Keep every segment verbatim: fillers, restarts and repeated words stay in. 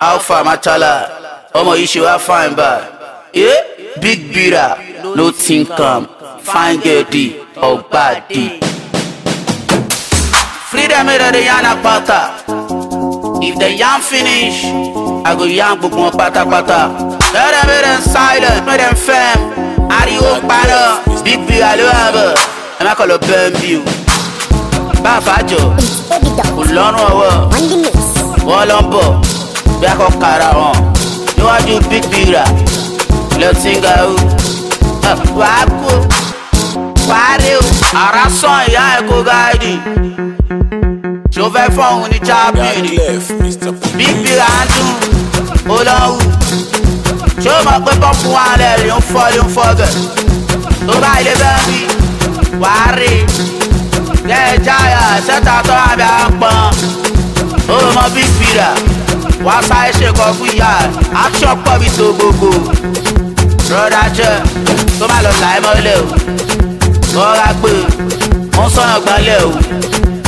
Alpha Machala, Omo issue I find by. Yeah, big beater, no think come, fine girl D or bad D. Freedom of the Yana Pata. If the yam finish, I go yam book more pata pata. Let them be them silent, let them firm. Ari won't banner, big beater, I love her. And I call a burn view. Bafajo, Ulono Awa, Walombo, Bako Karawan. You are you big beater. Let's sing out. Waku, Wadu, Arason, Yako Guide. Je vais faire une job big big Andrew, Ola. Je m'appelle pas pour aller, on fall, on forget. To buy the baby, worry. Yeah, Jaya, set out on the amp. Oh, my big beater. What's I shake off with ya? Action Bobby to go go. Brother, to my little lime or little. Go like boo. On son of Baloo.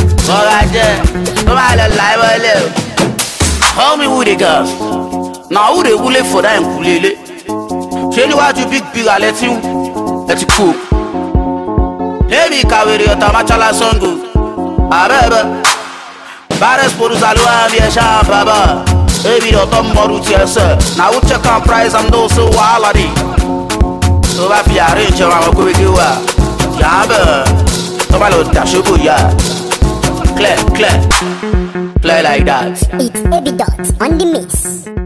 Homie, who they got? Now who they will live for that and kulele? Tell you what you big big, I let you let you cook. Let me carry your Tamachala songo. Abeba Bares Porusalua, be a sharp baba. Baby, the Tom Moru, sir. Now, what check on price and those so wild. So, if you are rich, I'm going to go. Yabba, Tomalo Dashubu, ya. Clear, clear, play like that. It's Baby Dot on the mix.